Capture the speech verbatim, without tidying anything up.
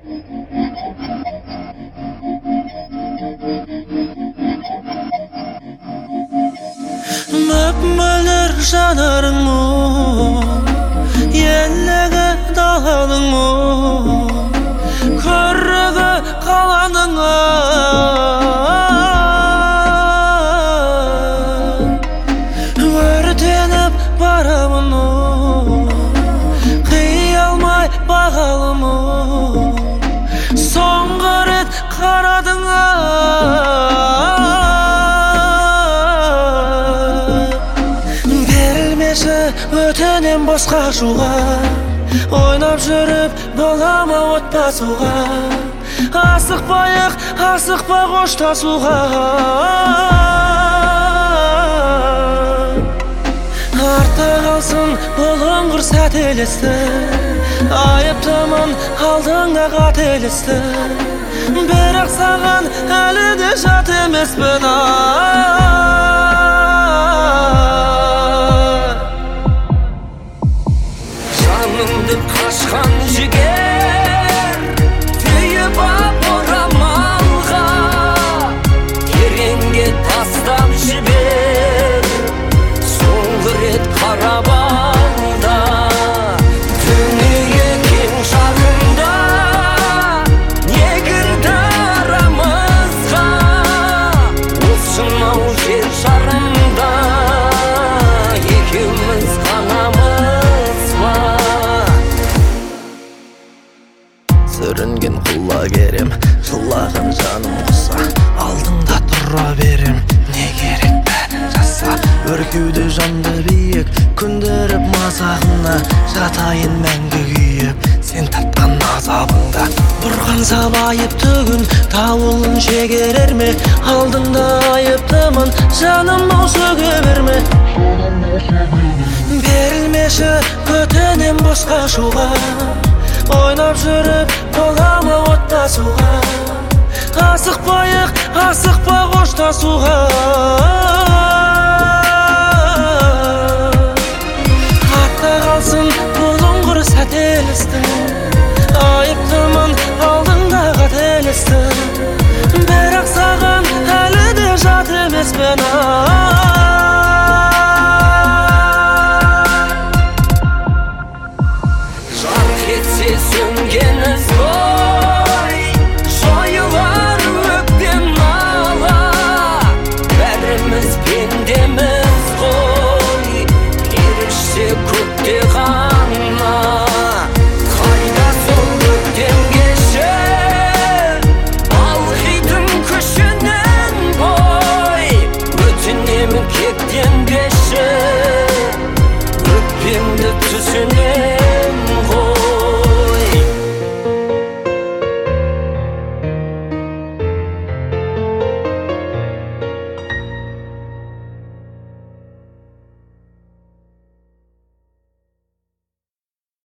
Möp-mölür janarың mu, ellegi dalaның mu, көрігі қаланың өртеніп барамын қия алмай бағалым соңғы рет қарадың берілмеші өтінем босқа жуға ойнап жүріп бола ма отбасуға асықпайық асықпа қоштасуға артта қалсын бұлыңғыр сәтелесті айыптымын алдыңда қателесті бірақ саған әлі де жат емеспін жанымды қашқан жігер түйіп ап орамалға тереңге тастап жібер соңғы рет қарап алда дүние кең шағында не кірді арамызға осынау жер шарында екеуміз ғанамыз бар сүрінген құла керем жылаған жаным құса алдыңда тұра берем не керек бәрін жаса өркеуде жанды биік күндіріп мазағына жатайын мәңгі күйіп сен тартқан азабыңда бұрқанса байыпты күн дауылын шегерер ме алдыңда айыптымын жаным ау сөге берме берілмеші өтінем босқа шуға ойнап жүріп бола ма отбасуға асықпайық асықпа қоштасуға артта қалсын бұлыңғыр сәтелестің айыптымын алдыңда қателестің бірақ саған әлі де жат емеспін жарқ етсе сөнген із